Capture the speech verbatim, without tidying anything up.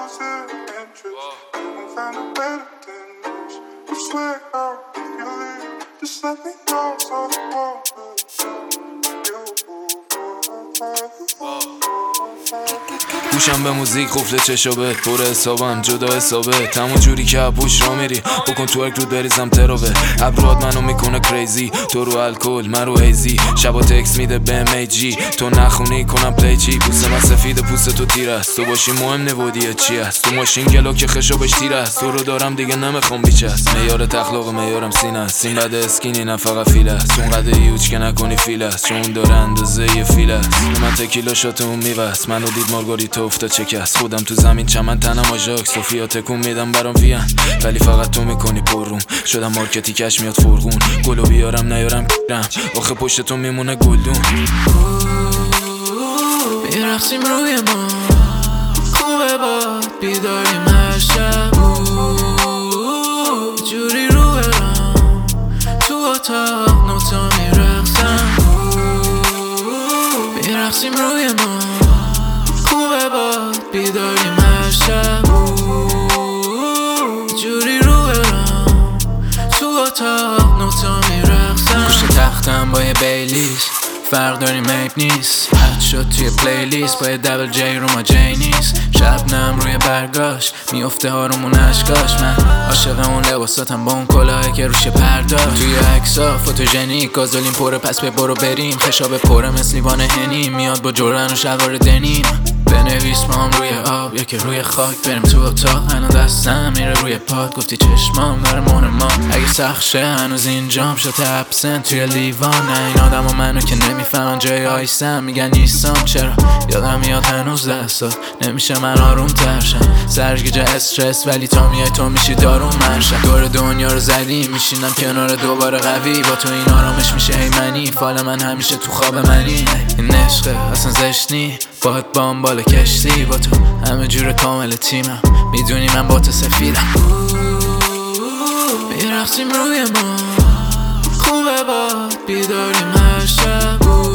opposite interests. You won't find it better than this. I swear I'll make you leave. Just let me know so I won't lose you. گوشم به موزیک قفل چشابه پر حسابم جدا حسابه همون جوری که پوش را میری بکن تو اک رود بریزم تراوه ابراد منو میکنه کریزی تو رو الکل من رو هیزی شبا تکس میده به ام ای جی تو نخونی کنم پلی چی پوست من سفید پوست تو تیر است تو باشی مهم نبودیه چی است تو ماشین گلو که خشابش تیر است تو رو دارم دیگه نمیخوام بیچست میار تخلاق میارم سینه است این قد اسکینی نه فقط فیل است اون قد یوچ که نکنی فیل است چون داره اندازه یه فیل است من تکیلا شات اون میوست منو دید مارگاریتا افتاد چکست خودم تو زمین چمن تنم آژاک صوفیا تکون میدم برام ویان ولی فقط تو میکنی پروم شدم مارکتی کش میاد فرغون گلو بیارم نیارم کرم آخه پشت تو میمونه گلدون میرقصیم روی ما خوبه باد بیداریم هر شب جوری رو برم تو اتاق نوتا میرقصم میرقصیم روی ما خوبه باد بیداریم هر شب جوری رو برم تو اتاق نوتا میرقصم گوش تختم با یه بیلیز فرق داریم میپ نیست حد شد توی پلیلیست با یه دبل جی رو ما جی نیست شبنم روی برگاش میفته هارمون اشکاش من عاشق اون لباساتم با اون کلاهی که روش پرداش توی عکسا فوتوژنیک گازولین پره پس به برو بریم خشاب پره مثل لیوان هنی میاد با جورن و شلوار دنیم بنویس ما هم روی آب یا که روی خاک بریم تو اتاق هنو دستم میره روی پاد گفتی چشمام داره مون ما اگه سخت شه هنوز اینجام شد ابسنت توی لیوان نه این آدم و منو که نمیفهمن جای آیسم میگن نیستم چرا یادم میاد هنوز دستات نمیشه من آروم ترشم سرگیجه استرس ولی تا میای تو میشی دارون منشم دور دنیا رو زدیم میشینم کنار دوباره قوی با تو این آرامش میشه هیمنی فال من همیشه تو خواب منی این عشقه اصلا زشت باهات بام بالا کشتی با تو همه جور کامل تیمم میدونی من با تو سفیدم میرقصیم روی ما خوبه باد بیداریم هر شب